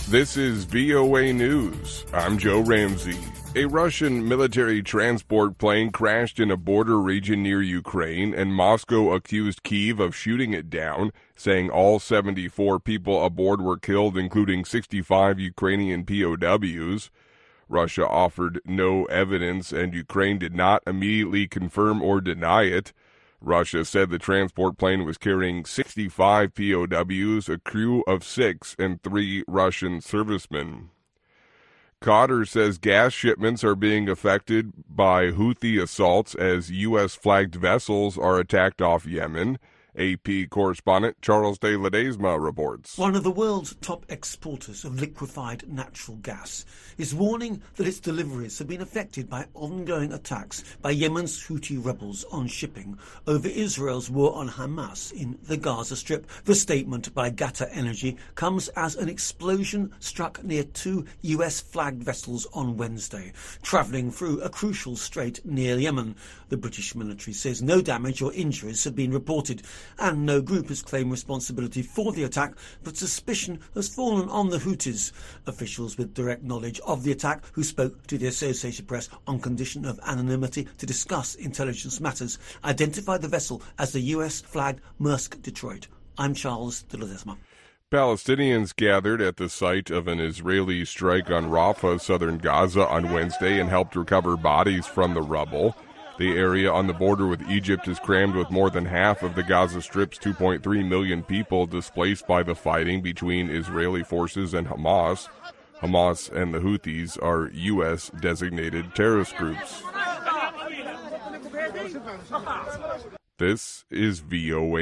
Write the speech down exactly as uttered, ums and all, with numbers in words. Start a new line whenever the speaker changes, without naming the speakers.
This is V O A News. I'm Joe Ramsey. A Russian military transport plane crashed in a border region near Ukraine, and Moscow accused Kyiv of shooting it down, saying all seventy-four people aboard were killed, including sixty-five Ukrainian P O Ws. Russia offered no evidence, and Ukraine did not immediately confirm or deny it. Russia said the transport plane was carrying sixty-five P O Ws, a crew of six, and three Russian servicemen. Qatar says gas shipments are being affected by Houthi assaults as U S-flagged vessels are attacked off Yemen. A P correspondent Charles de Ledesma reports.
One of the world's top exporters of liquefied natural gas is warning that its deliveries have been affected by ongoing attacks by Yemen's Houthi rebels on shipping over Israel's war on Hamas in the Gaza Strip. The statement by Qatar Energy comes as an explosion struck near two U S-flagged vessels on Wednesday, travelling through a crucial strait near Yemen. The British military says no damage or injuries have been reported, and no group has claimed responsibility for the attack, but suspicion has fallen on the Houthis. Officials with direct knowledge of the attack, who spoke to the Associated Press on condition of anonymity to discuss intelligence matters, identified the vessel as the U S-flagged Maersk Detroit. I'm Charles de Ledesma.
Palestinians gathered at the site of an Israeli strike on Rafah, southern Gaza, on Wednesday and helped recover bodies from the rubble. The area on the border with Egypt is crammed with more than half of the Gaza Strip's two point three million people displaced by the fighting between Israeli forces and Hamas. Hamas and the Houthis are U S-designated terrorist groups. This is V O A.